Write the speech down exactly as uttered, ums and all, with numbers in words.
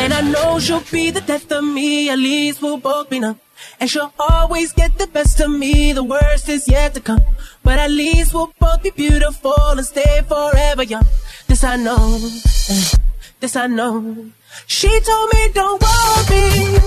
And I know she'll be the death of me, at least we'll both be numb. And she'll always get the best of me, the worst is yet to come. But at least we'll both be beautiful and stay forever young. This I know, this I know. She told me don't worry,